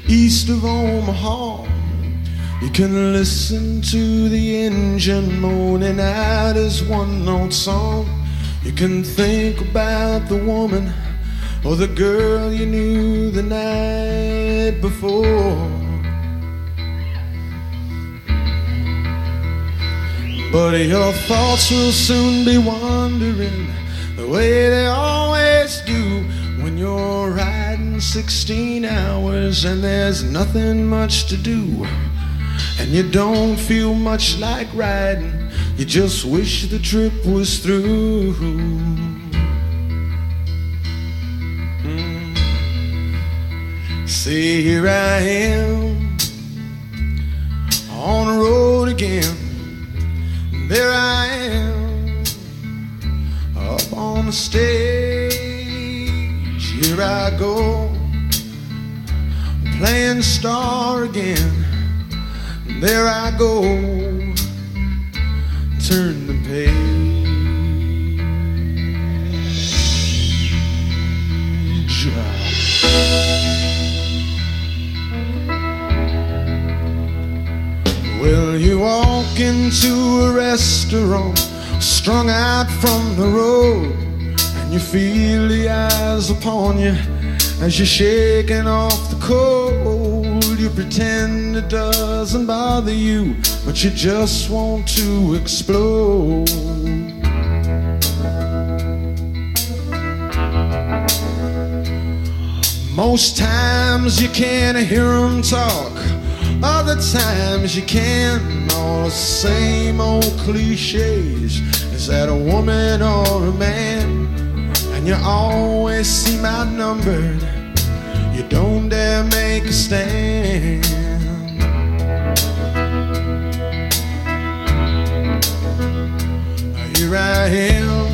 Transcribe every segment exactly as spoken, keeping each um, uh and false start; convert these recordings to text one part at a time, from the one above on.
east of Omaha. You can listen to the engine moaning out his one-note song. You can think about the woman or the girl you knew the night before. But your thoughts will soon be wandering the way they always do when you're riding sixteen hours and there's nothing much to do. And you don't feel much like riding, you just wish the trip was through. Mm. See, here I am on the road again. There I am up on the stage. Here I go playing star again. There I go, turn the page. Well, you walk into a restaurant, strung out from the road, and you feel the eyes upon you as you're shaking off the cold. You pretend it doesn't bother you, but you just want to explode. Most times you can't hear them talk, other times you can. All the same old cliches. Is that a woman or a man? And you always seem outnumbered. You don't dare make a stand. Here I am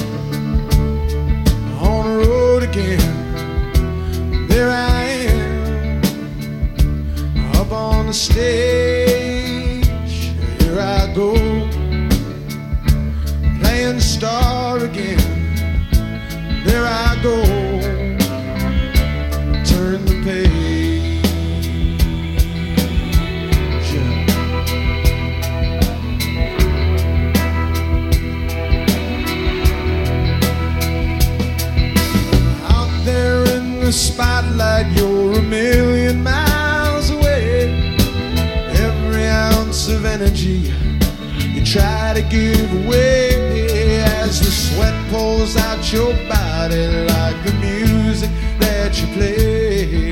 on the road again. There I am up on the stage. Here I go playing star again. There I go, turn the page. Out there in the spotlight, you're a million miles away. Every ounce of energy you try to give away as the sweat pours out your body like the music that you play.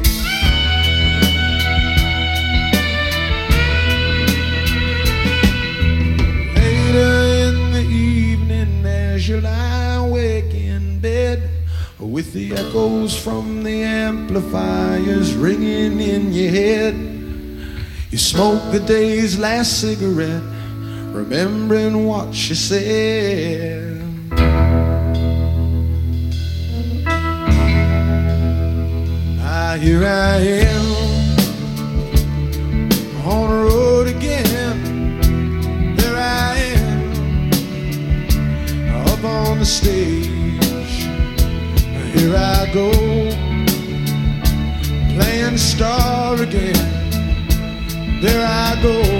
Later in the evening as you lie awake in bed with the echoes from the amplifiers ringing in your head, you smoke the day's last cigarette, remembering what she said. Ah, here I am on the road again. There I am up on the stage. Here I go playing star again. There I go,